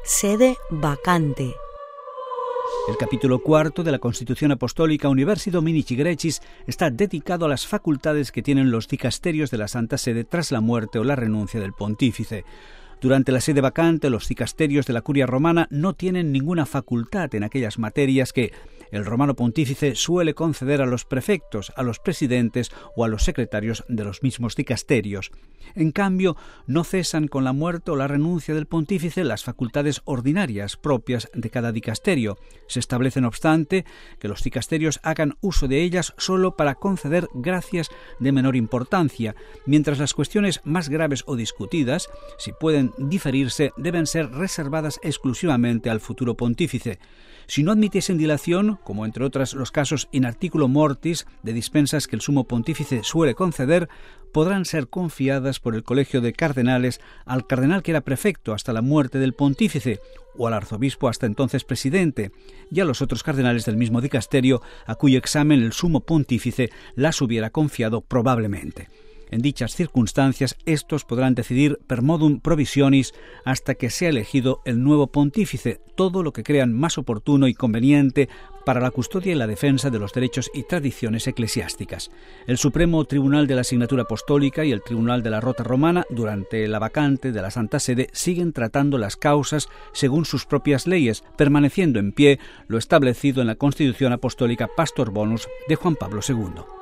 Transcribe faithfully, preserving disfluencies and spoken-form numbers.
sede vacante. El capítulo cuarto de la Constitución Apostólica Universi Dominici Greccis está dedicado a las facultades que tienen los dicasterios de la Santa Sede tras la muerte o la renuncia del pontífice. Durante la sede vacante, los dicasterios de la Curia Romana no tienen ninguna facultad en aquellas materias que el romano pontífice suele conceder a los prefectos, a los presidentes o a los secretarios de los mismos dicasterios. En cambio, no cesan con la muerte o la renuncia del pontífice las facultades ordinarias propias de cada dicasterio. Se establece, no obstante, que los dicasterios hagan uso de ellas solo para conceder gracias de menor importancia, mientras las cuestiones más graves o discutidas, si pueden diferirse, deben ser reservadas exclusivamente al futuro pontífice. Si no admitiesen dilación, como entre otras los casos in articulo mortis de dispensas que el sumo pontífice suele conceder, podrán ser confiadas por el colegio de cardenales al cardenal que era prefecto hasta la muerte del pontífice, o al arzobispo hasta entonces presidente, y a los otros cardenales del mismo dicasterio a cuyo examen el sumo pontífice las hubiera confiado probablemente. En dichas circunstancias, estos podrán decidir per modum provisionis hasta que sea elegido el nuevo pontífice, todo lo que crean más oportuno y conveniente para la custodia y la defensa de los derechos y tradiciones eclesiásticas. El Supremo Tribunal de la Asignatura Apostólica y el Tribunal de la Rota Romana, durante la vacante de la Santa Sede, siguen tratando las causas según sus propias leyes, permaneciendo en pie lo establecido en la Constitución Apostólica Pastor Bonus de Juan Pablo segundo.